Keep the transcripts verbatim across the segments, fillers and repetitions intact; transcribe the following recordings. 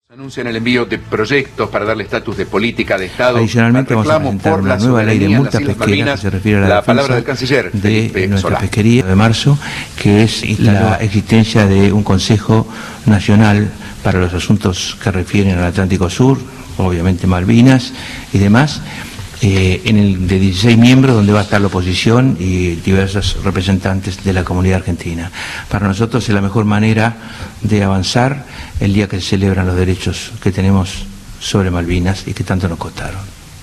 Anuncian el envío de proyectos para darle estatus de política de Estado. Adicionalmente vamos a presentar una nueva ley de multas pesqueras que se refiere a la, la defensa palabra del canciller de nuestra Solá. Pesquería de marzo, que es la existencia de un Consejo Nacional para los asuntos que refieren al Atlántico Sur, obviamente Malvinas y demás, eh, en el de dieciséis miembros, donde va a estar la oposición y diversos representantes de la comunidad argentina. Para nosotros es la mejor manera de avanzar el día que se celebran los derechos que tenemos sobre Malvinas y que tanto nos costaron.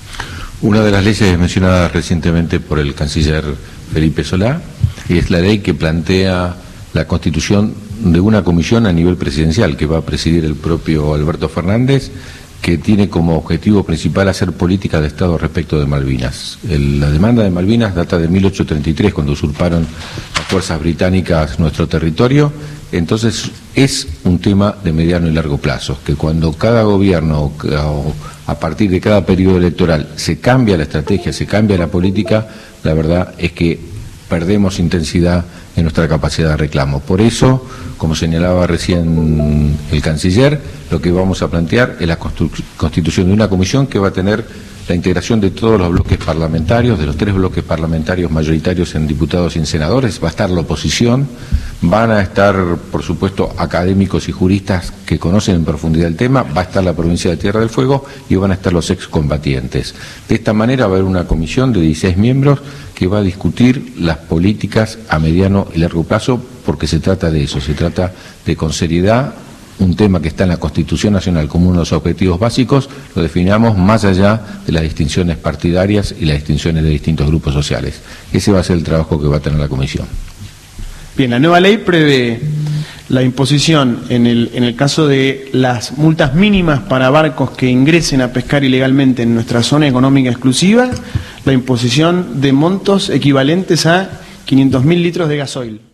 Una de las leyes mencionadas recientemente por el canciller Felipe Solá y es la ley que plantea la constitución de una comisión a nivel presidencial que va a presidir el propio Alberto Fernández, que tiene como objetivo principal hacer política de Estado respecto de Malvinas. El, la demanda de Malvinas data de mil ochocientos treinta y tres, cuando usurparon las fuerzas británicas nuestro territorio. Entonces es un tema de mediano y largo plazo, que cuando cada gobierno o, o a partir de cada periodo electoral se cambia la estrategia, se cambia la política, la verdad es que perdemos intensidad en nuestra capacidad de reclamo. Por eso, como señalaba recién el canciller, lo que vamos a plantear es la constitución de una comisión que va a tener la integración de todos los bloques parlamentarios, de los tres bloques parlamentarios mayoritarios en diputados y en senadores. Va a estar la oposición, van a estar, por supuesto, académicos y juristas que conocen en profundidad el tema, va a estar la provincia de Tierra del Fuego y van a estar los excombatientes. De esta manera va a haber una comisión de dieciséis miembros que va a discutir las políticas a mediano y largo plazo, porque se trata de eso, se trata de con seriedad un tema que está en la Constitución Nacional como uno de los objetivos básicos, lo definamos más allá de las distinciones partidarias y las distinciones de distintos grupos sociales. Ese va a ser el trabajo que va a tener la Comisión. Bien, la nueva ley prevé la imposición, en el, en el caso de las multas mínimas para barcos que ingresen a pescar ilegalmente en nuestra zona económica exclusiva, la imposición de montos equivalentes a quinientos mil litros de gasoil.